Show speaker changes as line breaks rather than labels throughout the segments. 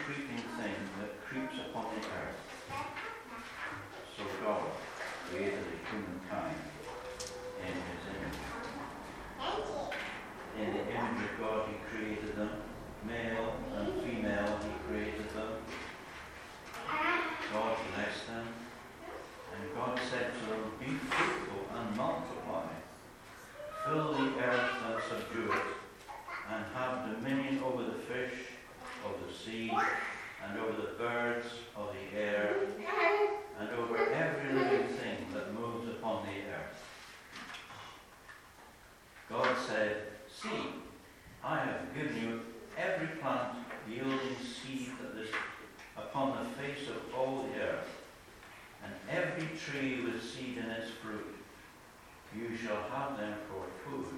creeping thing that creeps upon the earth. So God created humankind in his image. In the image of God he created them. Male and female he created them. God blessed them. And God said to them, be fruitful and multiply. Fill the earth and subdue it, and have dominion over the fish of the sea, and over the birds of the air, and over every living thing that moves upon the earth. God said, see, I have given you every plant yielding seed that is upon the face of all the earth, and every tree with seed in its fruit. You shall have them for food.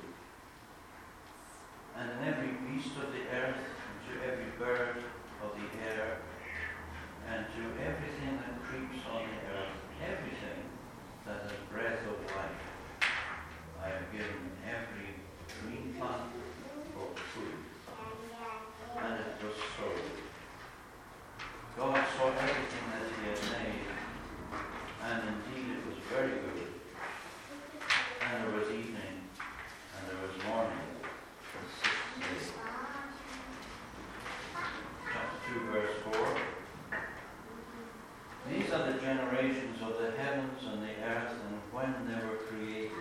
And in every beast of the earth, and to every bird of the air, and to everything that creeps on the earth, everything that has breath of life, I have given every green plant for food. And it was so. God saw everything that he had made, and indeed it was very good. And there was evening, and there was morning, the sixth day. Chapter 2, verse 4. These are the generations of the heavens and the earth, and when they were created.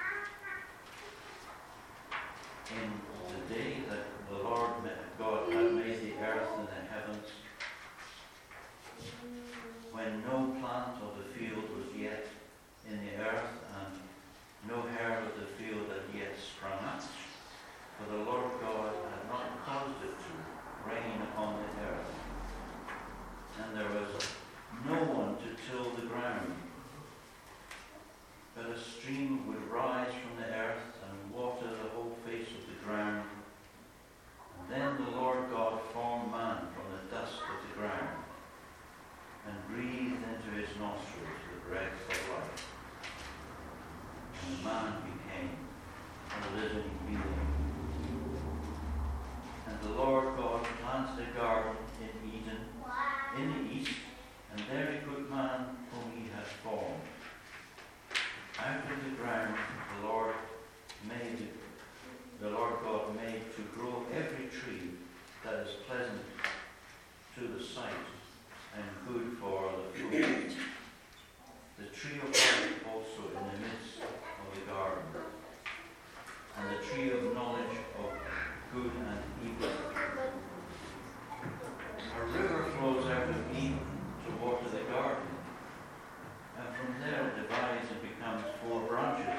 In the day that the Lord God had made the earth and the heavens, when no plant of the field was yet in the earth, and no herb of the field had yet sprung up, for the Lord God had not caused it to rain upon the earth, and there was no one to till the ground. But a stream would rise from the earth and water the whole face of the ground. And then the Lord God formed man from the dust of the ground, and breathed into his nostrils the breath of life. And man became a living being. And the Lord God planted a garden in Eden, in the east, and there he put man whom he had formed. Out of the ground the Lord God made to grow every tree that is pleasant to the sight and good for the food. The tree of life also in the midst of the garden, and the tree of knowledge of good and evil. A river flows out of Eden to water the garden, and from there it divides and becomes 4 branches.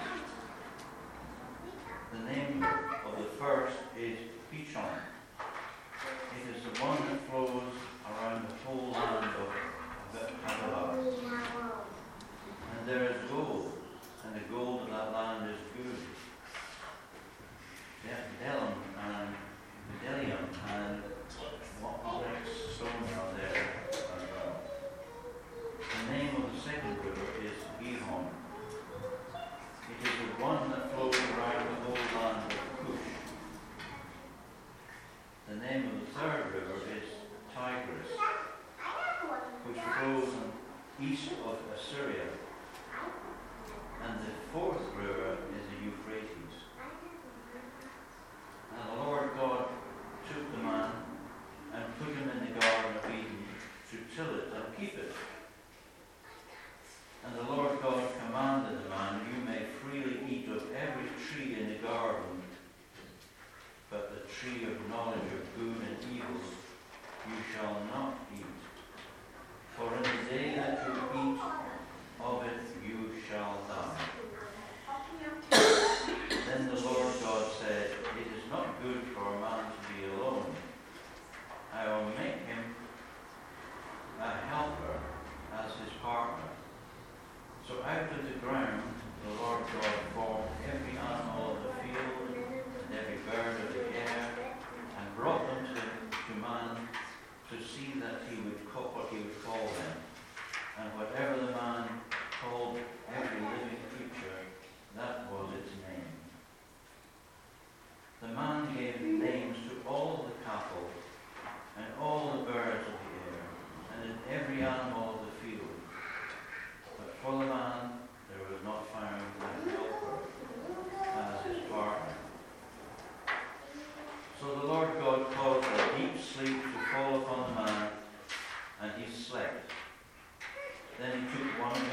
The name of the first is Pishon. It is the one that flows around the whole land of Havilah. And there is gold, and the gold of that land is good. Bdellium and what onyx stone are there as well. The name of the second river is Gihon. It is the one that flows around the whole land of Cush. The name of the third river is Tigris, which flows east of Assyria. And the fourth river is the Euphrates. And the Lord God took the man and put him in the Garden of Eden to till it and keep it. And the Lord God commanded the man, you may freely eat of every tree in the garden, but the tree of knowledge of good and evil you shall not eat. For in the day that you eat of it you shall die. Then the Lord God said, it is not good for a man to be alone. I will make him a helper as his partner. So out of the ground the Lord God formed every animal of the field and every bird of the air, and brought them to man to see that he would what he would call them. And whatever the man called every living creature, that was its name. The man gave names to all the cattle and all the birds of the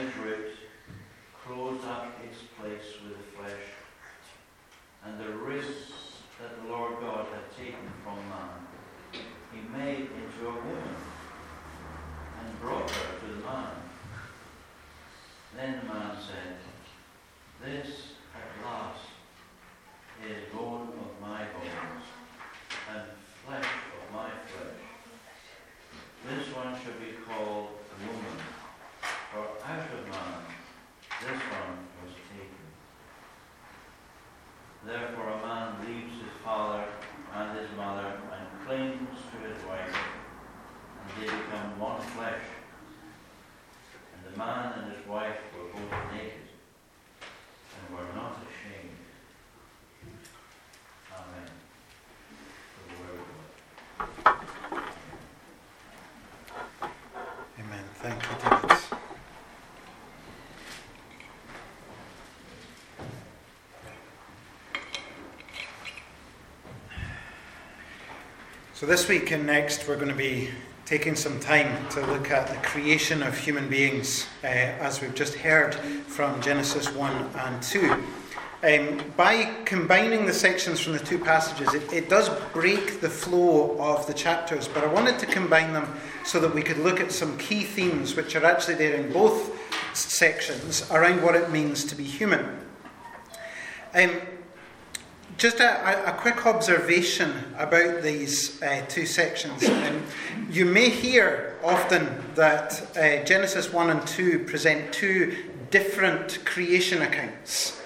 his ribs, closed up its place with flesh. And the ribs that the Lord God had taken from man, he made into a woman, and brought her to the man. Then the man said, "This at last is bone of my bones, and flesh of my flesh. This one shall be called woman, for out of man this one was taken." Therefore a man leaves his father and his mother and clings to his wife, and they become one flesh. And the man and his wife were both naked, and were not ashamed. Amen. For the word of God.
Amen. Thank you, David. So this week and next we're going to be taking some time to look at the creation of human beings, as we've just heard from Genesis 1 and 2. By combining the sections from the two passages, it does break the flow of the chapters, but I wanted to combine them so that we could look at some key themes which are actually there in both sections around what it means to be human. Just a quick observation about these two sections. You may hear often that Genesis 1 and 2 present two different creation accounts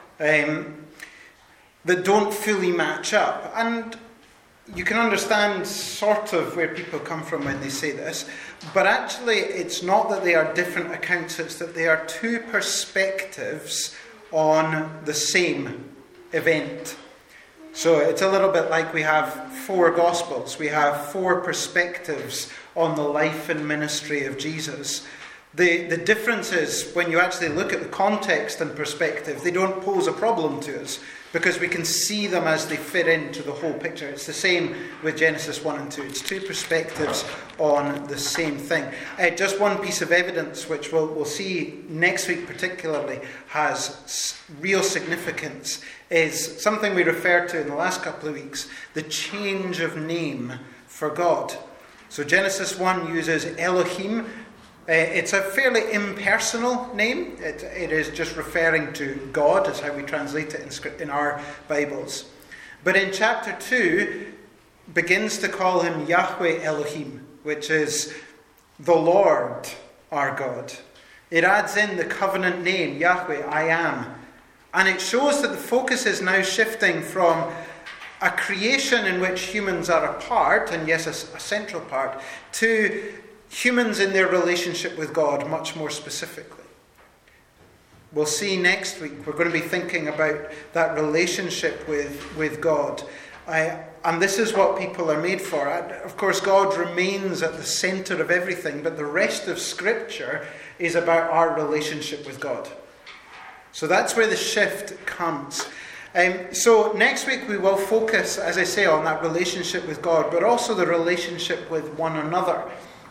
that don't fully match up. And you can understand sort of where people come from when they say this, but actually it's not that they are different accounts, it's that they are two perspectives on the same event. So it's a little bit like we have four Gospels. We have four perspectives on the life and ministry of Jesus. The difference is, when you actually look at the context and perspective, they don't pose a problem to us because we can see them as they fit into the whole picture. It's the same with Genesis 1 and 2. It's two perspectives on the same thing. Just one piece of evidence, which we'll see next week particularly, has real significance, is something we referred to in the last couple of weeks, the change of name for God. So Genesis 1 uses Elohim. It's a fairly impersonal name. It is just referring to God, is how we translate it in our Bibles. But in chapter 2, begins to call him Yahweh Elohim, which is the Lord our God. It adds in the covenant name, Yahweh, I am. And it shows that the focus is now shifting from a creation in which humans are a part, and yes, a central part, to humans in their relationship with God much more specifically. We'll see next week, we're going to be thinking about that relationship with God. And this is what people are made for. Of course, God remains at the centre of everything, but the rest of Scripture is about our relationship with God. So that's where the shift comes. So next week we will focus, as I say, on that relationship with God, but also the relationship with one another.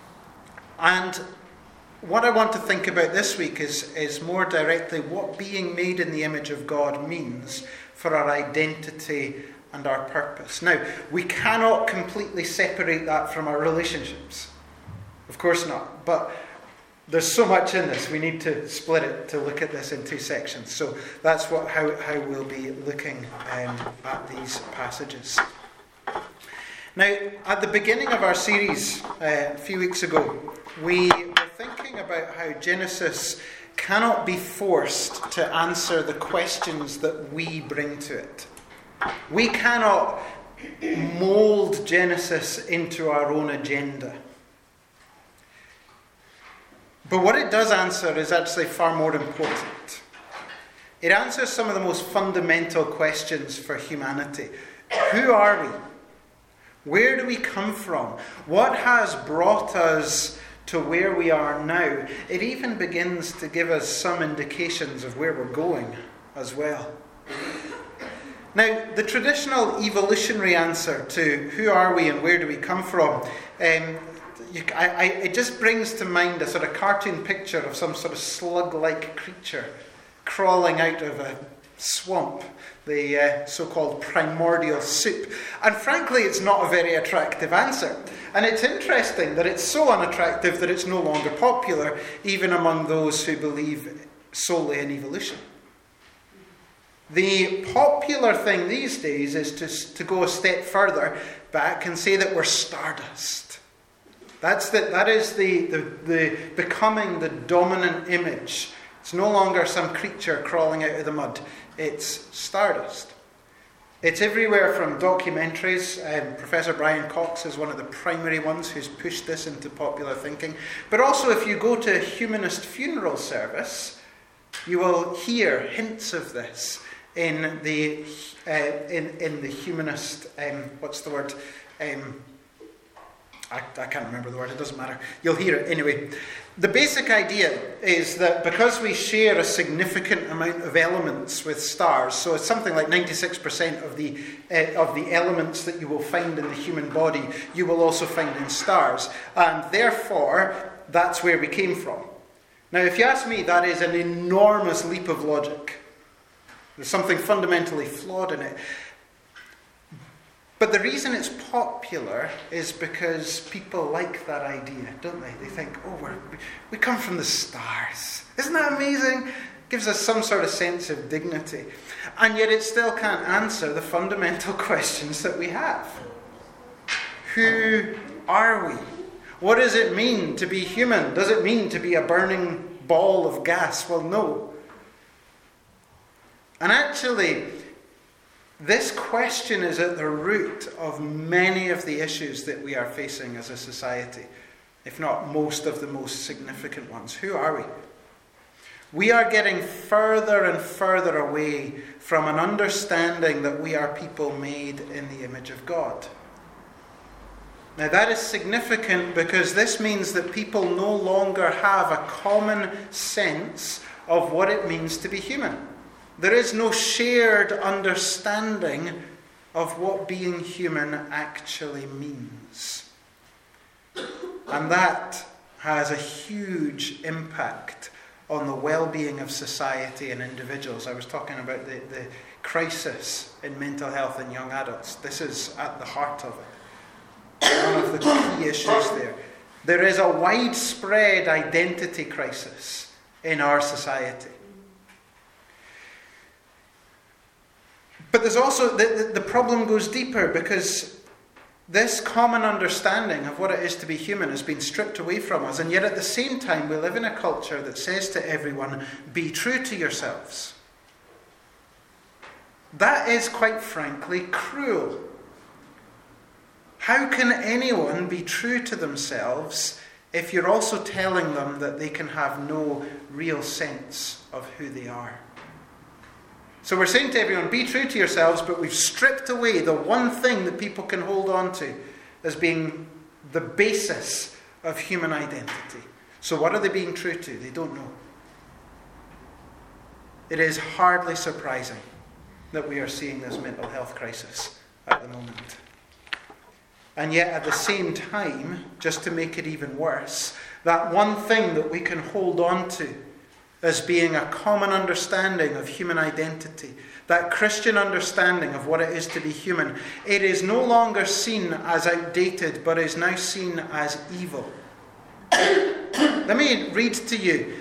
And what I want to think about this week is more directly what being made in the image of God means for our identity and our purpose. Now, we cannot completely separate that from our relationships. Of course not. But there's so much in this, we need to split it to look at this in two sections. So that's how we'll be looking at these passages. Now, at the beginning of our series a few weeks ago, we were thinking about how Genesis cannot be forced to answer the questions that we bring to it. We cannot mould Genesis into our own agenda. But what it does answer is actually far more important. It answers some of the most fundamental questions for humanity. Who are we? Where do we come from? What has brought us to where we are now? It even begins to give us some indications of where we're going as well. Now, the traditional evolutionary answer to who are we and where do we come from it just brings to mind a sort of cartoon picture of some sort of slug-like creature crawling out of a swamp, the so-called primordial soup. And frankly, it's not a very attractive answer. And it's interesting that it's so unattractive that it's no longer popular, even among those who believe solely in evolution. The popular thing these days is to go a step further back and say that we're stardust. That is the becoming the dominant image. It's no longer some creature crawling out of the mud. It's stardust. It's everywhere from documentaries. Professor Brian Cox is one of the primary ones who's pushed this into popular thinking. But also, if you go to a humanist funeral service, you will hear hints of this in the humanist. What's the word? I can't remember the word. It doesn't matter. You'll hear it anyway. The basic idea is that because we share a significant amount of elements with stars, so it's something like 96% of the elements that you will find in the human body, you will also find in stars, and therefore that's where we came from. Now, if you ask me, that is an enormous leap of logic. There's something fundamentally flawed in it. But the reason it's popular is because people like that idea, don't they? They think, we come from the stars. Isn't that amazing? Gives us some sort of sense of dignity. And yet it still can't answer the fundamental questions that we have. Who are we? What does it mean to be human? Does it mean to be a burning ball of gas? Well, no. And actually, this question is at the root of many of the issues that we are facing as a society, if not most of the most significant ones. Who are we? We are getting further and further away from an understanding that we are people made in the image of God. Now that is significant because this means that people no longer have a common sense of what it means to be human. There is no shared understanding of what being human actually means. And that has a huge impact on the well-being of society and individuals. I was talking about the crisis in mental health in young adults. This is at the heart of it. One of the key issues there. There is a widespread identity crisis in our society. But there's also, the problem goes deeper because this common understanding of what it is to be human has been stripped away from us. And yet at the same time, we live in a culture that says to everyone, be true to yourselves. That is, quite frankly, cruel. How can anyone be true to themselves if you're also telling them that they can have no real sense of who they are? So we're saying to everyone, be true to yourselves, but we've stripped away the one thing that people can hold on to as being the basis of human identity. So what are they being true to? They don't know. It is hardly surprising that we are seeing this mental health crisis at the moment. And yet at the same time, just to make it even worse, that one thing that we can hold on to as being a common understanding of human identity, that Christian understanding of what it is to be human, it is no longer seen as outdated, but is now seen as evil. Let me read to you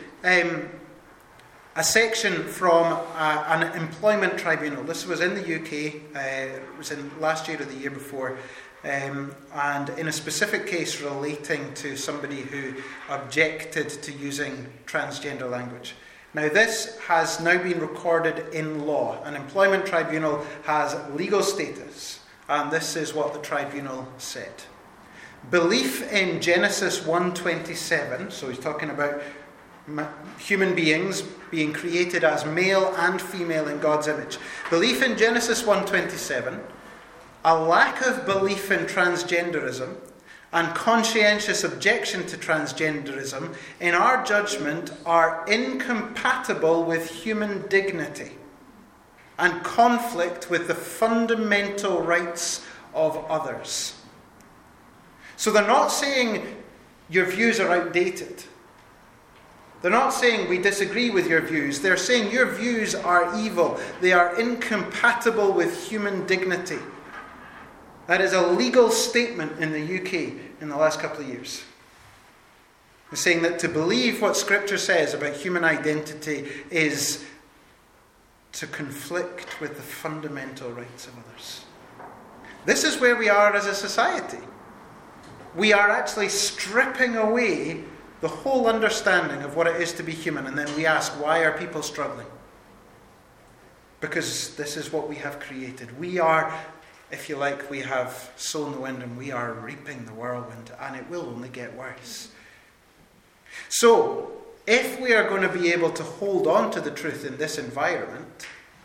a section from an employment tribunal. This was in the UK, it was in last year or the year before, and in a specific case relating to somebody who objected to using transgender language. Now this has now been recorded in law. An employment tribunal has legal status, and this is what the tribunal said. Belief in Genesis 1:27, so he's talking about human beings being created as male and female in God's image. Belief in Genesis 1:27, a lack of belief in transgenderism, and conscientious objection to transgenderism, in our judgment, are incompatible with human dignity and conflict with the fundamental rights of others. So they're not saying your views are outdated. They're not saying we disagree with your views. They're saying your views are evil. They are incompatible with human dignity. That is a legal statement in the UK in the last couple of years. They're saying that to believe what Scripture says about human identity is to conflict with the fundamental rights of others. This is where we are as a society. We are actually stripping away the whole understanding of what it is to be human, and then we ask, why are people struggling? Because this is what we have created. We are, if you like, we have sown the wind and we are reaping the whirlwind, and it will only get worse. So, if we are going to be able to hold on to the truth in this environment,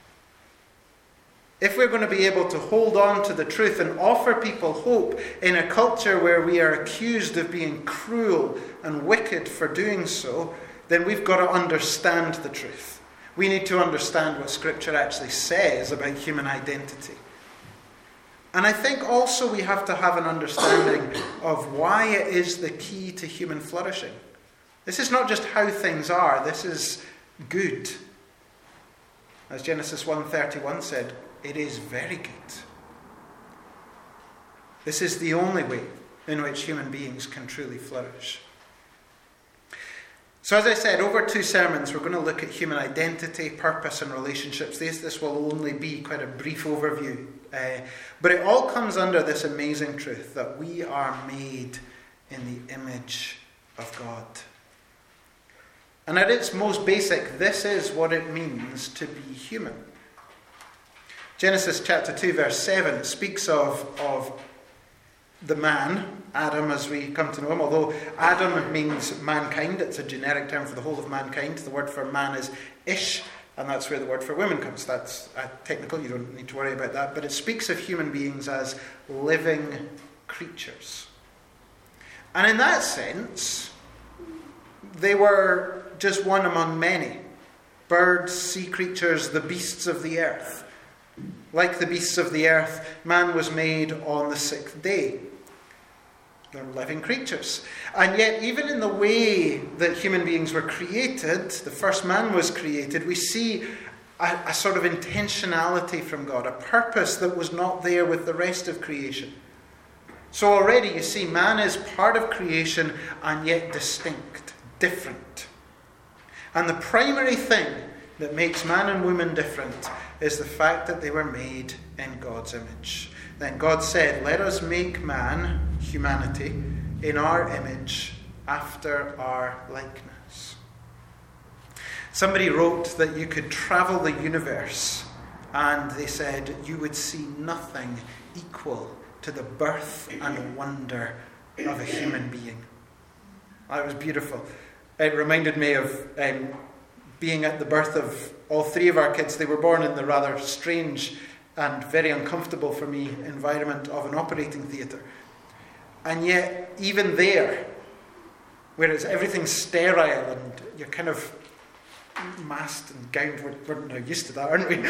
if we're going to be able to hold on to the truth and offer people hope in a culture where we are accused of being cruel and wicked for doing so, then we've got to understand the truth. We need to understand what Scripture actually says about human identity. And I think also we have to have an understanding of why it is the key to human flourishing. This is not just how things are, this is good. As Genesis 1:31 said, it is very good. This is the only way in which human beings can truly flourish. So as I said, over 2 sermons, we're going to look at human identity, purpose, and relationships. This will only be quite a brief overview. But it all comes under this amazing truth that we are made in the image of God. And at its most basic, this is what it means to be human. Genesis chapter 2 verse 7 speaks of the man, Adam as we come to know him. Although Adam means mankind, it's a generic term for the whole of mankind. The word for man is ish, and that's where the word for women comes. That's technical, you don't need to worry about that. But it speaks of human beings as living creatures. And in that sense, they were just one among many. Birds, sea creatures, the beasts of the earth. Like the beasts of the earth, man was made on the 6th day. They're living creatures. And yet, even in the way that human beings were created, the first man was created, we see a sort of intentionality from God, a purpose that was not there with the rest of creation. So already you see, man is part of creation and yet distinct, different. And the primary thing that makes man and woman different is the fact that they were made in God's image. Then God said, let us make man, humanity, in our image, after our likeness. Somebody wrote that you could travel the universe, and they said you would see nothing equal to the birth and wonder of a human being. That was beautiful. It reminded me of being at the birth of all 3 of our kids. They were born in the rather strange and very uncomfortable for me environment of an operating theatre. And yet, even there, whereas everything's sterile and you're kind of masked and gowned, we're now used to that, aren't we?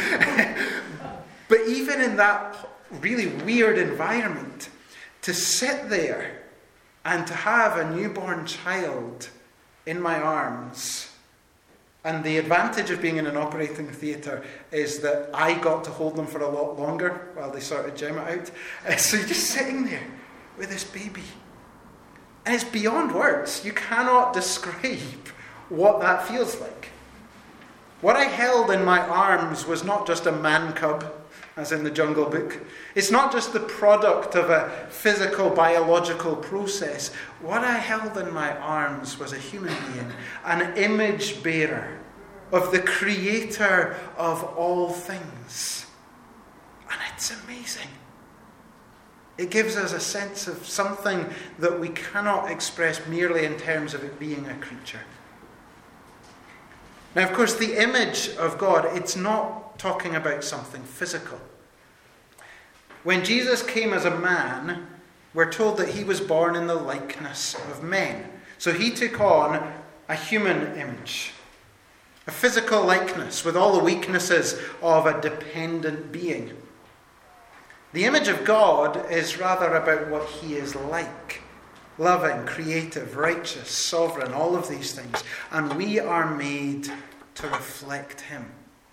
But even in that really weird environment, to sit there and to have a newborn child in my arms. And the advantage of being in an operating theatre is that I got to hold them for a lot longer while they sorted Gemma out. So you're just sitting there with this baby. And it's beyond words. You cannot describe what that feels like. What I held in my arms was not just a man cub, as in the Jungle Book. It's not just the product of a physical, biological process. What I held in my arms was a human being, an image bearer of the creator of all things. And it's amazing. It gives us a sense of something that we cannot express merely in terms of it being a creature. Now, of course, the image of God, it's not talking about something physical. When Jesus came as a man, we're told that he was born in the likeness of men. So he took on a human image, a physical likeness with all the weaknesses of a dependent being. The image of God is rather about what he is like. Loving, creative, righteous, sovereign, all of these things. And we are made to reflect him.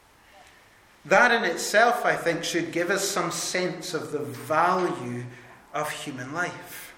That in itself, I think, should give us some sense of the value of human life.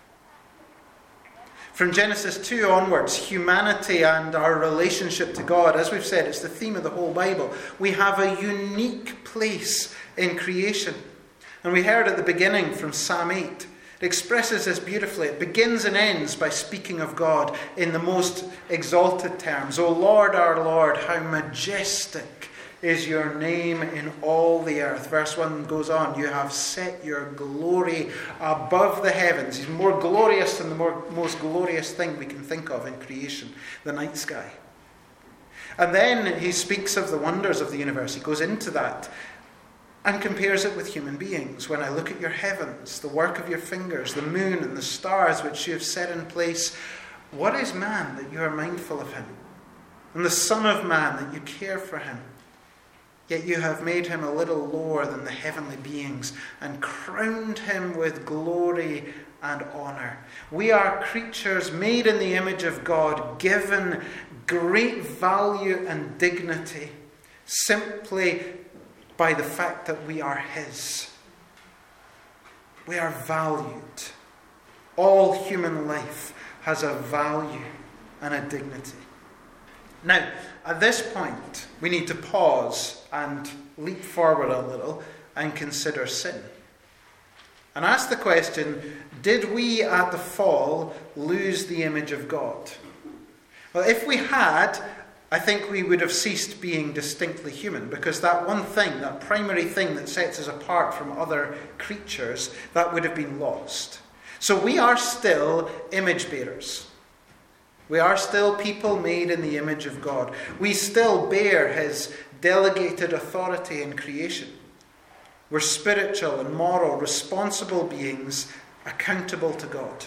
From Genesis 2 onwards, humanity and our relationship to God, as we've said, it's the theme of the whole Bible. We have a unique place in creation. And we heard at the beginning from Psalm 8, it expresses this beautifully. It begins and ends by speaking of God in the most exalted terms. O Lord, our Lord, how majestic is your name in all the earth. Verse 1 goes on, you have set your glory above the heavens. He's more glorious than the most glorious thing we can think of in creation, the night sky. And then he speaks of the wonders of the universe. He goes into that and compares it with human beings. When I look at your heavens, the work of your fingers, the moon and the stars which you have set in place, what is man that you are mindful of him? And the Son of Man that you care for him? Yet you have made him a little lower than the heavenly beings and crowned him with glory and honor. We are creatures made in the image of God, given great value and dignity simply by the fact that we are his. We are valued. All human life has a value and a dignity. Now, at this point, we need to pause and leap forward a little and consider sin. And ask the question, did we at the fall lose the image of God? Well, if we had, I think we would have ceased being distinctly human, because that one thing, that primary thing that sets us apart from other creatures, that would have been lost. So we are still image bearers. We are still people made in the image of God. We still bear his delegated authority in creation. We're spiritual and moral, responsible beings, accountable to God.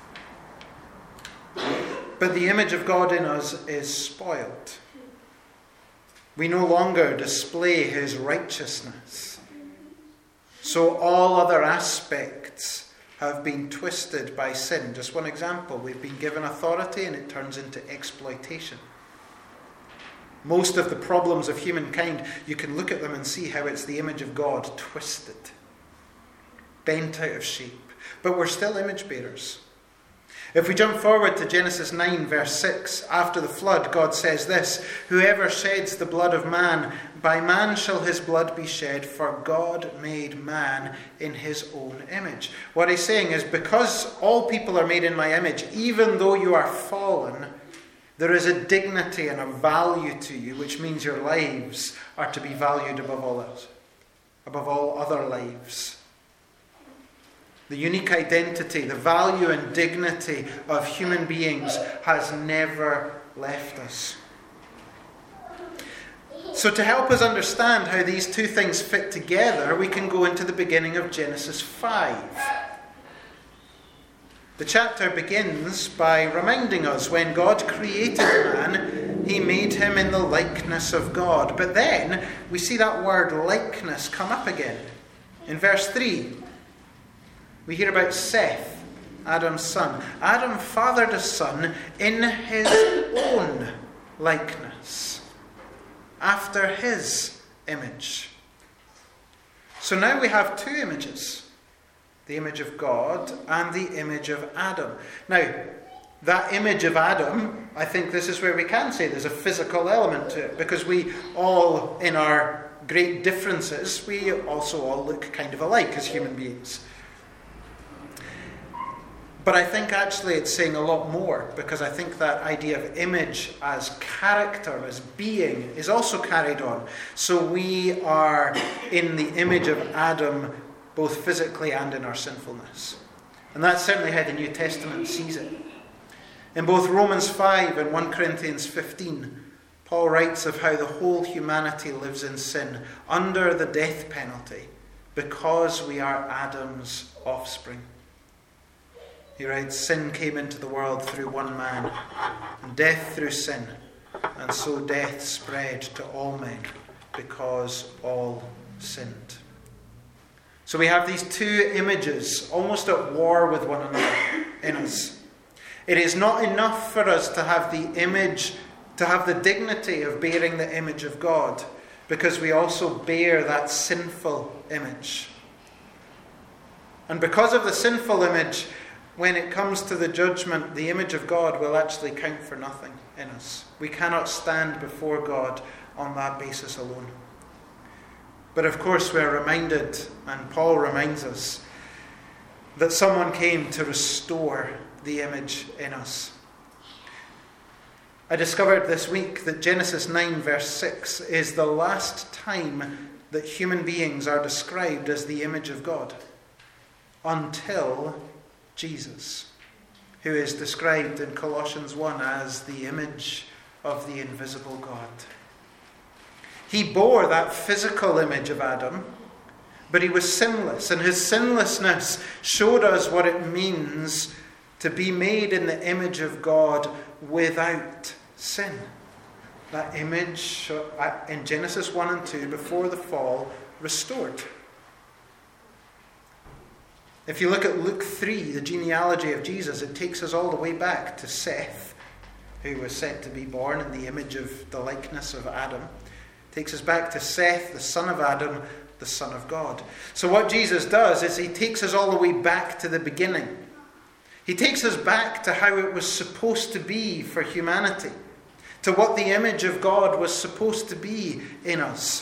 But the image of God in us is spoiled. We no longer display his righteousness. So all other aspects have been twisted by sin. Just one example, we've been given authority and it turns into exploitation. Most of the problems of humankind, you can look at them and see how it's the image of God twisted, bent out of shape. But we're still image bearers. If we jump forward to Genesis 9 verse 6, after the flood, God says this, whoever sheds the blood of man, by man shall his blood be shed, for God made man in his own image. What he's saying is, because all people are made in my image, even though you are fallen, there is a dignity and a value to you, which means your lives are to be valued above all else, above all other lives. The unique identity, the value and dignity of human beings has never left us. So to help us understand how these two things fit together, we can go into the beginning of Genesis 5. The chapter begins by reminding us when God created man, he made him in the likeness of God. But then we see that word likeness come up again. In verse 3, we hear about Seth, Adam's son. Adam fathered a son in his own likeness, after his image. So now we have two images, the image of God and the image of Adam. Now, that image of Adam, I think this is where we can say there's a physical element to it, because we all, in our great differences, we also all look kind of alike as human beings. But I think actually it's saying a lot more, because I think that idea of image as character, as being, is also carried on. So we are in the image of Adam, both physically and in our sinfulness. And that's certainly how the New Testament sees it. In both Romans 5 and 1 Corinthians 15, Paul writes of how the whole humanity lives in sin, under the death penalty, because we are Adam's offspring. He writes, sin came into the world through one man, and death through sin, and so death spread to all men, because all sinned. So we have these two images, almost at war with one another in us. It is not enough for us to have the dignity of bearing the image of God, because we also bear that sinful image. And because of the sinful image, when it comes to the judgment, the image of God will actually count for nothing in us. We cannot stand before God on that basis alone. But of course we're reminded, and Paul reminds us, that someone came to restore the image in us. I discovered this week that Genesis 9 verse 6 is the last time that human beings are described as the image of God, until Jesus, who is described in Colossians 1 as the image of the invisible God. He bore that physical image of Adam, but he was sinless, and his sinlessness showed us what it means to be made in the image of God without sin. That image in Genesis 1 and 2, before the fall, restored. If you look at Luke 3, the genealogy of Jesus, it takes us all the way back to Seth, who was said to be born in the image of the likeness of Adam. It takes us back to Seth, the son of Adam, the Son of God. So what Jesus does is he takes us all the way back to the beginning. He takes us back to how it was supposed to be for humanity, to what the image of God was supposed to be in us.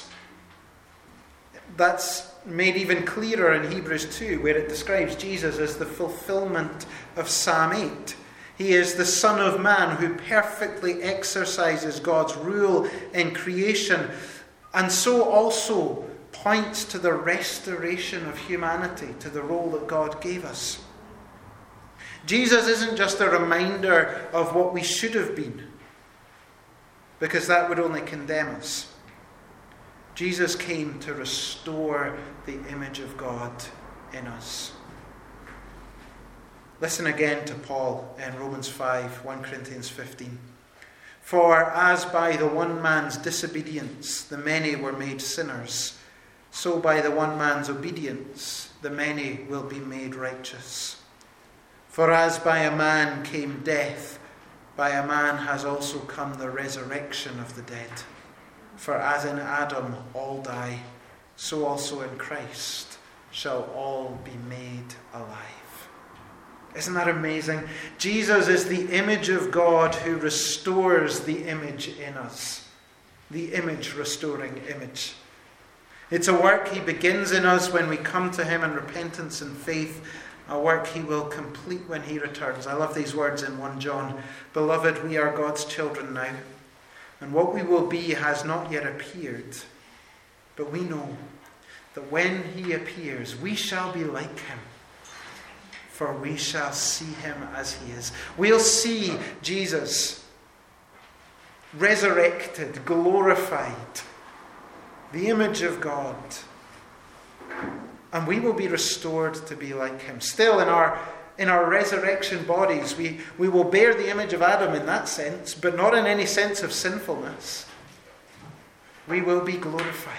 That's made even clearer in Hebrews 2, where it describes Jesus as the fulfillment of Psalm 8. He is the Son of Man who perfectly exercises God's rule in creation, and so also points to the restoration of humanity, to the role that God gave us. Jesus isn't just a reminder of what we should have been, because that would only condemn us. Jesus came to restore the image of God in us. Listen again to Paul in Romans 5, 1 Corinthians 15. For as by the one man's disobedience the many were made sinners, so by the one man's obedience the many will be made righteous. For as by a man came death, by a man has also come the resurrection of the dead. For as in Adam all die, so also in Christ shall all be made alive. Isn't that amazing? Jesus is the image of God who restores the image in us. The image restoring image. It's a work he begins in us when we come to him in repentance and faith, a work he will complete when he returns. I love these words in 1 John. Beloved, we are God's children now, and what we will be has not yet appeared. But we know that when he appears, we shall be like him, for we shall see him as he is. We'll see Jesus resurrected, glorified, the image of God. And we will be restored to be like him. Still, in our resurrection bodies, we will bear the image of Adam in that sense, but not in any sense of sinfulness. We will be glorified.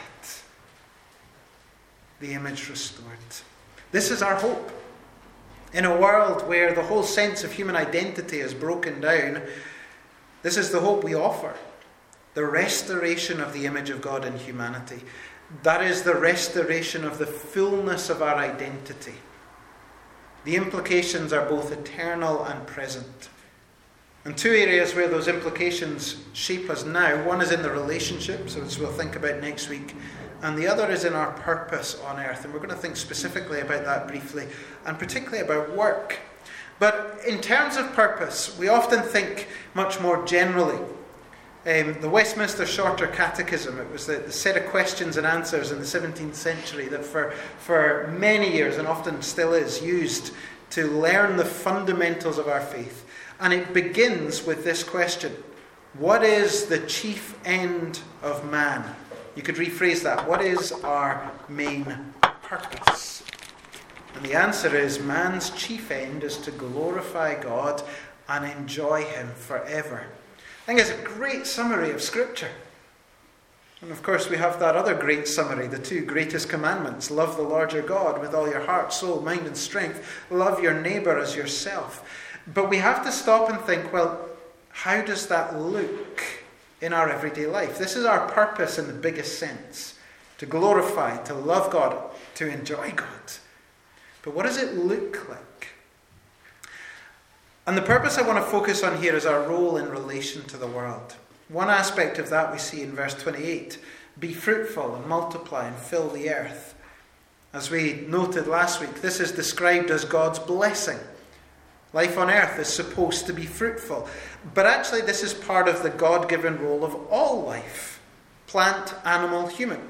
The image restored. This is our hope. In a world where the whole sense of human identity is broken down, this is the hope we offer. The restoration of the image of God in humanity. That is the restoration of the fullness of our identity. The implications are both eternal and present. And two areas where those implications shape us now. One is in the relationships, which we'll think about next week. And the other is in our purpose on earth. And we're going to think specifically about that briefly, and particularly about work. But in terms of purpose, we often think much more generally. The Westminster Shorter Catechism, it was the set of questions and answers in the 17th century that for many years, and often still is, used to learn the fundamentals of our faith. And it begins with this question: what is the chief end of man? You could rephrase that. What is our main purpose? And the answer is, man's chief end is to glorify God and enjoy him forever. I think it's a great summary of Scripture. And of course we have that other great summary, the two greatest commandments. Love the Lord your God with all your heart, soul, mind and strength. Love your neighbour as yourself. But we have to stop and think, well, how does that look in our everyday life? This is our purpose in the biggest sense. To glorify, to love God, to enjoy God. But what does it look like? And the purpose I want to focus on here is our role in relation to the world. One aspect of that we see in verse 28. Be fruitful and multiply and fill the earth. As we noted last week, this is described as God's blessing. Life on earth is supposed to be fruitful. But actually this is part of the God-given role of all life. Plant, animal, human.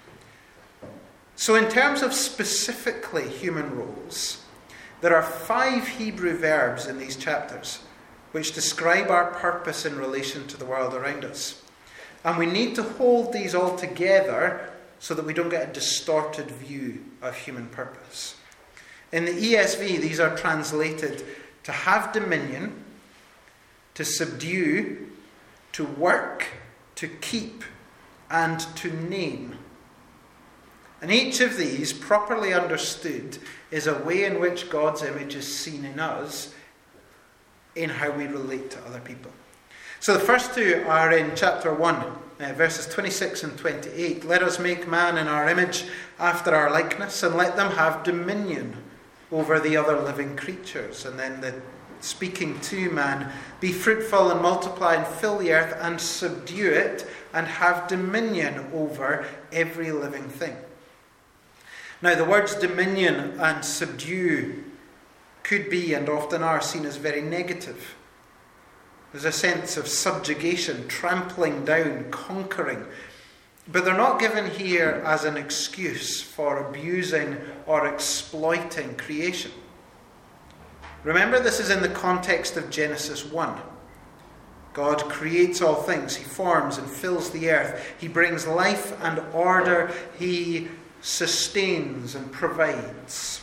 So in terms of specifically human roles, there are 5 Hebrew verbs in these chapters which describe our purpose in relation to the world around us. And we need to hold these all together so that we don't get a distorted view of human purpose. In the ESV, these are translated to have dominion, to subdue, to work, to keep, and to name. And each of these, properly understood, is a way in which God's image is seen in us in how we relate to other people. So the first 2 are in chapter 1, verses 26 and 28. Let us make man in our image after our likeness, and let them have dominion over the other living creatures. And then the speaking to man, be fruitful and multiply and fill the earth and subdue it and have dominion over every living thing. Now the words dominion and subdue could be and often are seen as very negative. There's a sense of subjugation, trampling down, conquering. But they're not given here as an excuse for abusing or exploiting creation. Remember, this is in the context of Genesis 1. God creates all things. He forms and fills the earth. He brings life and order. He sustains and provides.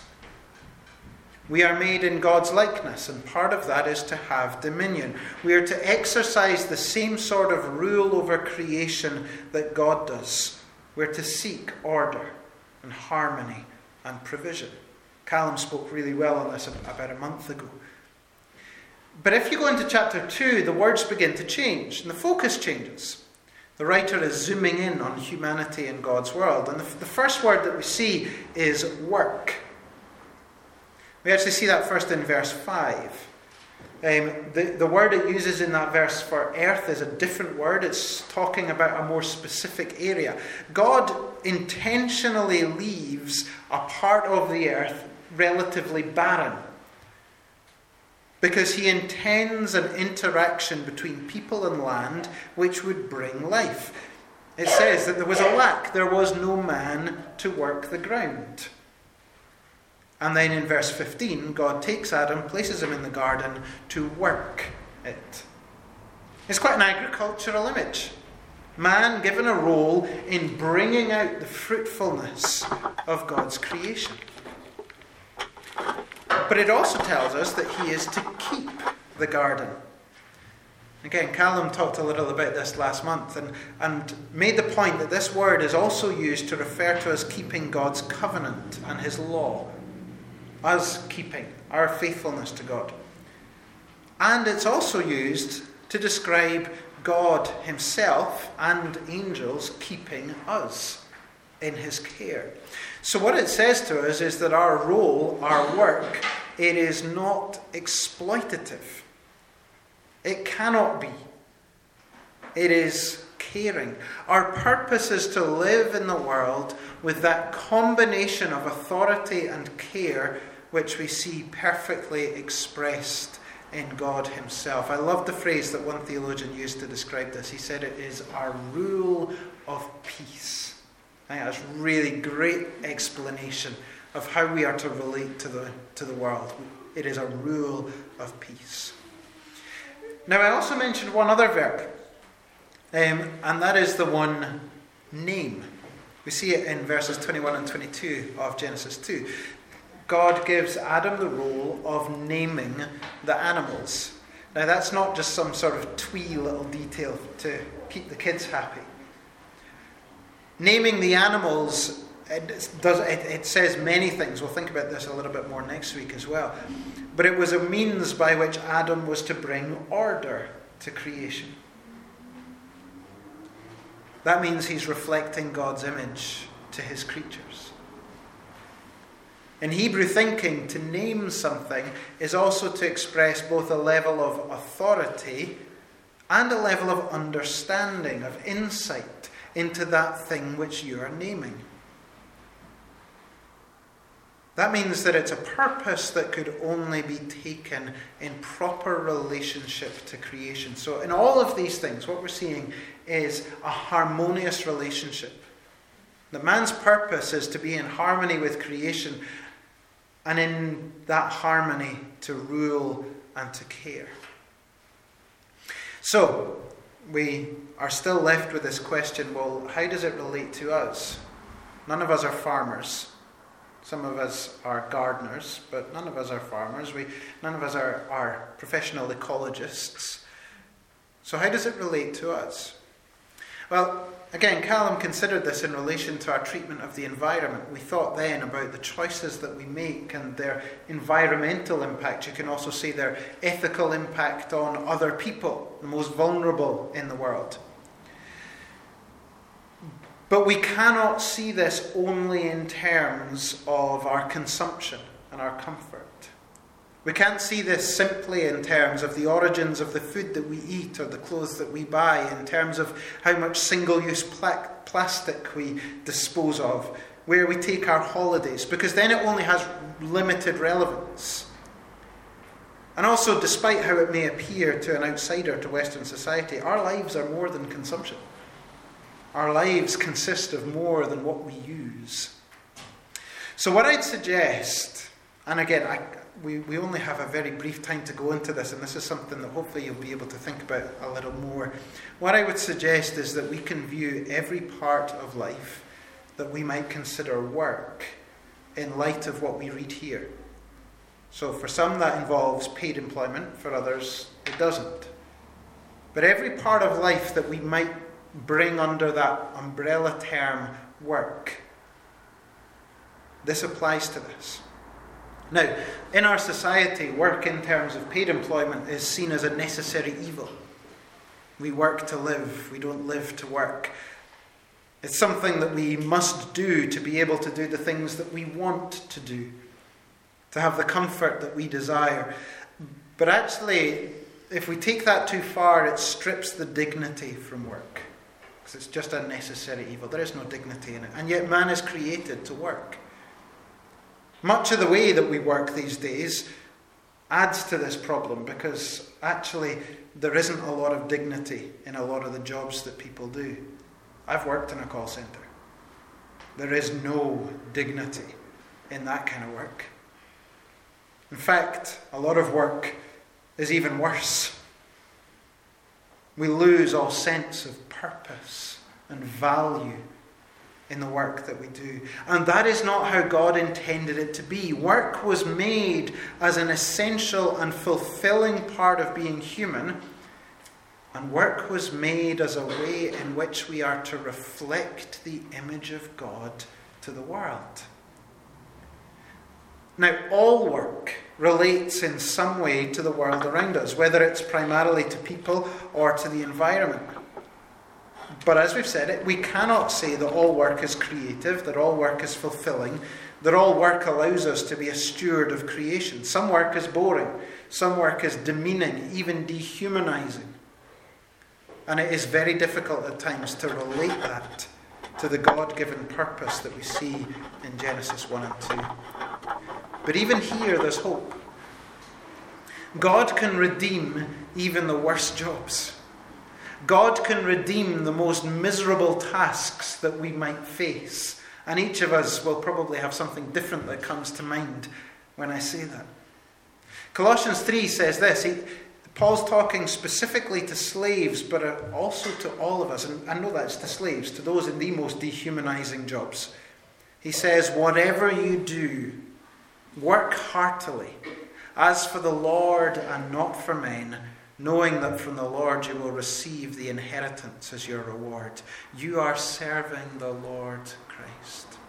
We are made in God's likeness, and part of that is to have dominion. We are to exercise the same sort of rule over creation that God does. We're to seek order and harmony and provision. Callum spoke really well on this about a month ago. But if you go into chapter 2, the words begin to change, and the focus changes. The writer is zooming in on humanity and God's world. And the first word that we see is work. We actually see that first in verse 5. The word it uses in that verse for earth is a different word. It's talking about a more specific area. God intentionally leaves a part of the earth relatively barren, because he intends an interaction between people and land which would bring life. It says that there was a lack. There was no man to work the ground. And then in verse 15, God takes Adam, places him in the garden to work it. It's quite an agricultural image. Man given a role in bringing out the fruitfulness of God's creation. But it also tells us that he is to keep the garden. Again, Callum talked a little about this last month and made the point that this word is also used to refer to us keeping God's covenant and his law. Us keeping our faithfulness to God. And it's also used to describe God himself and angels keeping us in his care. So what it says to us is that our role, our work, it is not exploitative. It cannot be. It is caring. Our purpose is to live in the world with that combination of authority and care which we see perfectly expressed in God himself. I love the phrase that one theologian used to describe this. He said it is our rule of peace. I think that's a really great explanation of how we are to relate to the world. It is a rule of peace. Now, I also mentioned one other verb, and that is the one name. We see it in verses 21 and 22 of Genesis 2. God gives Adam the role of naming the animals. Now, that's not just some sort of twee little detail to keep the kids happy. Naming the animals it says many things. We'll think about this a little bit more next week as well. But it was a means by which Adam was to bring order to creation. That means he's reflecting God's image to his creatures. In Hebrew thinking, to name something is also to express both a level of authority and a level of understanding, of insight into that thing which you are naming. That means that it's a purpose that could only be taken in proper relationship to creation. So in all of these things, what we're seeing is a harmonious relationship. That man's purpose is to be in harmony with creation, and in that harmony to rule and to care. So, we are still left with this question, well, how does it relate to us? None of us are farmers. Some of us are gardeners, but none of us are farmers. None of us are professional ecologists. So how does it relate to us? Well, again, Callum considered this in relation to our treatment of the environment. We thought then about the choices that we make and their environmental impact. You can also see their ethical impact on other people, the most vulnerable in the world. But we cannot see this only in terms of our consumption and our comfort. We can't see this simply in terms of the origins of the food that we eat or the clothes that we buy, in terms of how much single-use plastic we dispose of, where we take our holidays, because then it only has limited relevance. And also, despite how it may appear to an outsider to Western society, our lives are more than consumption. Our lives consist of more than what we use. So what I'd suggest, and again, we only have a very brief time to go into this, and this is something that hopefully you'll be able to think about a little more. What I would suggest is that we can view every part of life that we might consider work in light of what we read here. So for some that involves paid employment, for others it doesn't. But every part of life that we might bring under that umbrella term work, this applies to this. Now, in our society, work in terms of paid employment is seen as a necessary evil. We work to live, we don't live to work. It's something that we must do to be able to do the things that we want to do, to have the comfort that we desire. But actually, if we take that too far, it strips the dignity from work. Because it's just a necessary evil. There is no dignity in it. And yet man is created to work. Much of the way that we work these days adds to this problem, because actually there isn't a lot of dignity in a lot of the jobs that people do. I've worked in a call centre. There is no dignity in that kind of work. In fact, a lot of work is even worse. We lose all sense of purpose and value in the work that we do. And that is not how God intended it to be. Work was made as an essential and fulfilling part of being human, and work was made as a way in which we are to reflect the image of God to the world. Now, all work relates in some way to the world around us, whether it's primarily to people or to the environment. But as we've said, we cannot say that all work is creative, that all work is fulfilling, that all work allows us to be a steward of creation. Some work is boring, some work is demeaning, even dehumanizing. And it is very difficult at times to relate that to the God-given purpose that we see in Genesis 1 and 2. But even here, there's hope. God can redeem even the worst jobs. God can redeem the most miserable tasks that we might face. And each of us will probably have something different that comes to mind when I say that. Colossians 3 says this. Paul's talking specifically to slaves, but also to all of us. And I know that's to slaves, to those in the most dehumanizing jobs. He says, whatever you do, work heartily, as for the Lord and not for men, knowing that from the Lord you will receive the inheritance as your reward. You are serving the Lord Christ.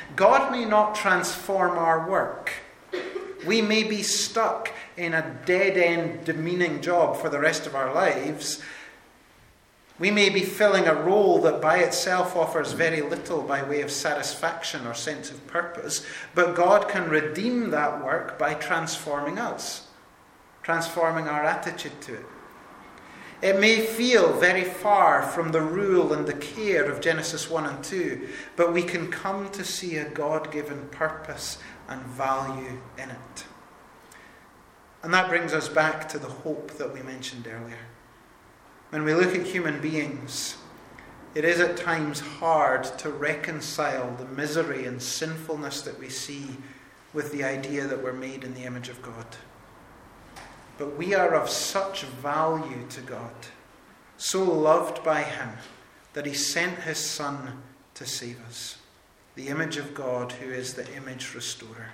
God may not transform our work. We may be stuck in a dead-end, demeaning job for the rest of our lives. We may be filling a role that by itself offers very little by way of satisfaction or sense of purpose, but God can redeem that work by transforming us, transforming our attitude to it. It may feel very far from the rule and the care of Genesis 1 and 2, but we can come to see a God-given purpose and value in it. And that brings us back to the hope that we mentioned earlier. When we look at human beings, it is at times hard to reconcile the misery and sinfulness that we see with the idea that we're made in the image of God. But we are of such value to God, so loved by Him, that He sent His Son to save us, the image of God who is the image restorer.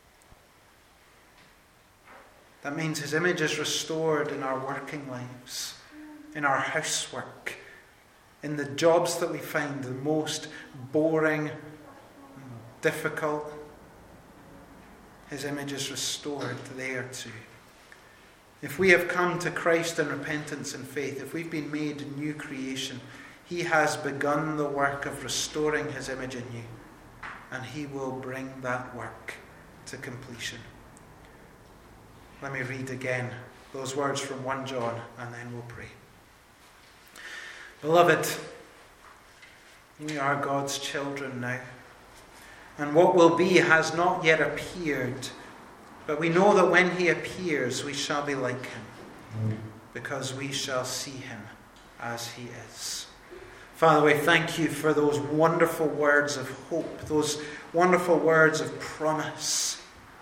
That means His image is restored in our working lives, in our housework, in the jobs that we find the most boring, difficult. His image is restored there too. If we have come to Christ in repentance and faith, if we've been made a new creation, He has begun the work of restoring His image in you, and He will bring that work to completion. Let me read again those words from 1 John, and then we'll pray. Beloved, we are God's children now, and what will be has not yet appeared. But we know that when He appears, we shall be like Him, because we shall see Him as He is. Father, we thank You for those wonderful words of hope, those wonderful words of promise.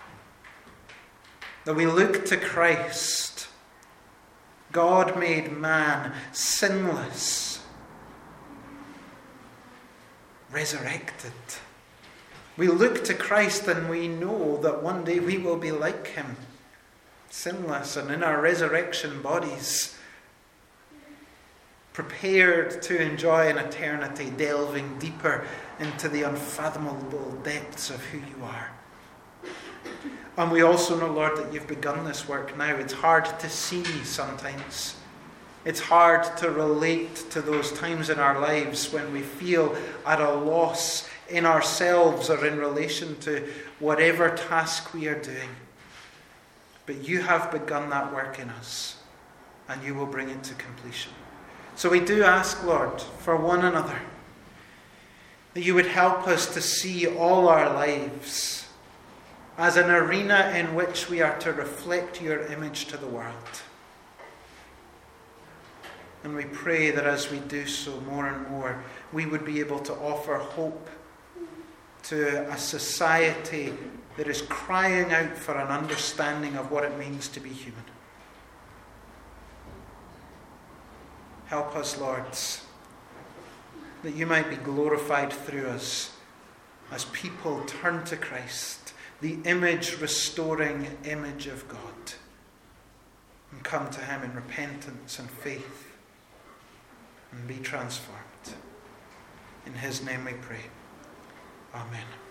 That we look to Christ, God made man, sinless, resurrected. We look to Christ and we know that one day we will be like Him, sinless and in our resurrection bodies, prepared to enjoy an eternity, delving deeper into the unfathomable depths of who You are. And we also know, Lord, that You've begun this work now. It's hard to see sometimes. It's hard to relate to those times in our lives when we feel at a loss in ourselves or in relation to whatever task we are doing. But You have begun that work in us, and You will bring it to completion. So we do ask, Lord, for one another, that You would help us to see all our lives as an arena in which we are to reflect Your image to the world. And we pray that as we do so more and more, we would be able to offer hope to a society that is crying out for an understanding of what it means to be human. Help us, Lord, that You might be glorified through us as people turn to Christ, the image-restoring image of God, and come to Him in repentance and faith and be transformed. In His name we pray. Amen.